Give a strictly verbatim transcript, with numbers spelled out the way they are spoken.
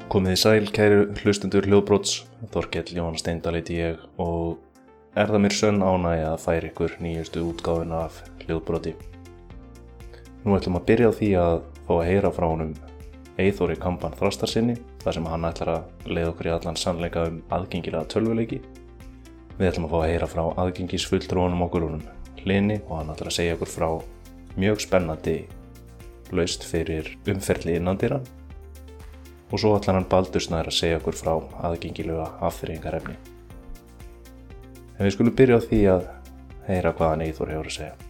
Komið í sæl, kæru hlustundur Hljóðbrots, Þorkell Jóhann Steindal heiti ég og er það mér sönn ánægja að færa ykkur nýjustu útgáfuna af Hljóðbroti. Nú ætlum að byrja á því að fá að heyra frá honum Eyþóri Kamban Þrastarsinni, þar sem hann ætlar að leiða okkur í allan sannleika um aðgengilega tölvuleiki. Við ætlum að fá að heyra frá aðgengisfulltrúanum okkur honum Hlini og hann ætlar að segja okkur frá mjög spennandi lausn fyrir umferli innandyra. Og svo ætlar hann Baldur Snær að segja okkur frá aðgengilega afþreyingarefni. En við skulum byrja á því að heyra hvað hann Eyþór hefur að segja.